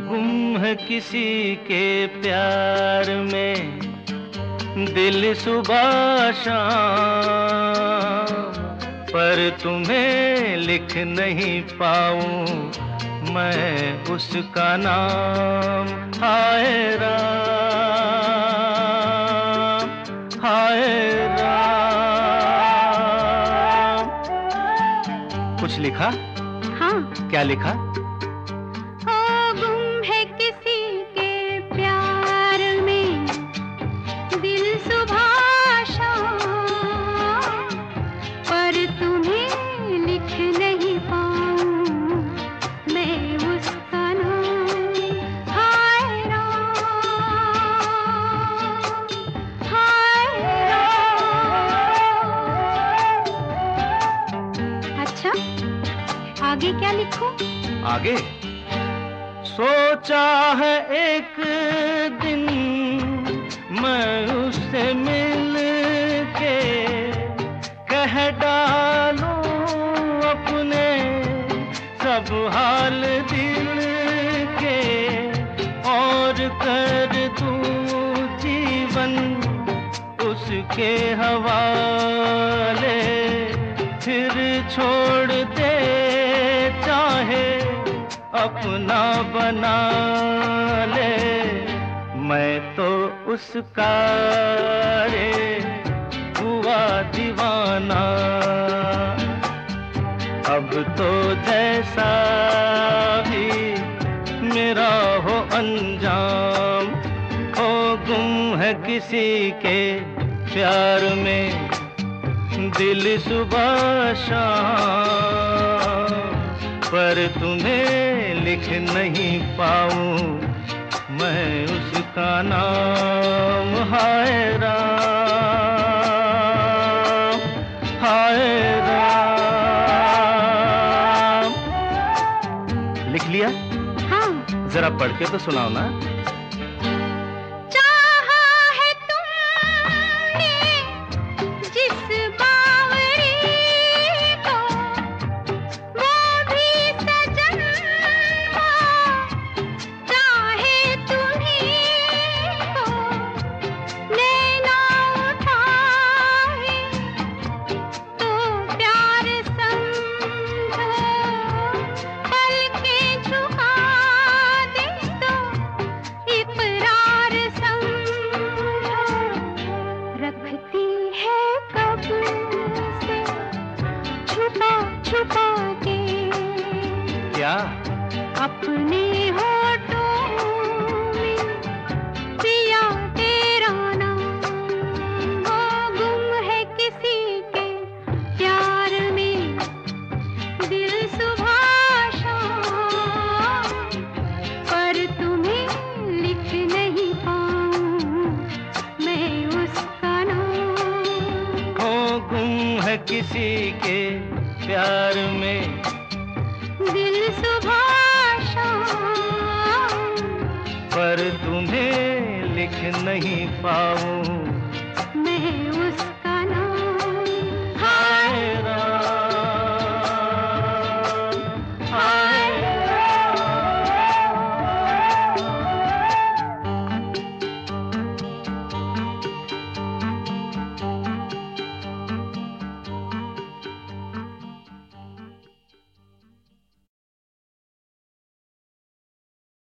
गुम है किसी के प्यार में दिल सुबह शाम, पर तुम्हें लिख नहीं पाऊं मैं उसका नाम। हाय राम, हाय राम। कुछ लिखा? हाँ। क्या लिखा? गुम है किसी के प्यार में दिल सुबह शाम, पर तुम्हें लिख नहीं पाऊं मैं उसका नाम। हाय राम, हाय राम। अच्छा, आगे क्या लिखूं? आगे सोचा है एक दिन मैं उससे मिल के कह डालूं अपने सब हाल दिल के, और कर दूं जीवन उसके हवाले, फिर छोड़ दे चाहे अपना बना ले। मैं तो उसका रे हुआ दीवाना, अब तो जैसा भी मेरा हो अंजाम। हो गुम है किसी के प्यार में दिल सुबह शाम, पर तुम्हें लिख नहीं पाऊं मैं उसका नाम। हाय राम, हाय राम। लिख लिया? हाँ। जरा पढ़ के तो सुनाओ ना। छुपा के क्या? अपने होठों में पिया तेरा नाम। वो गुम है किसी के प्यार में दिल सुबह शाम, पर तुम्हें लिख नहीं पाऊं मैं उसका नाम। वो गुम है किसी के प्यार में दिल सुबह शाम, पर तुम्हें लिख नहीं पाऊं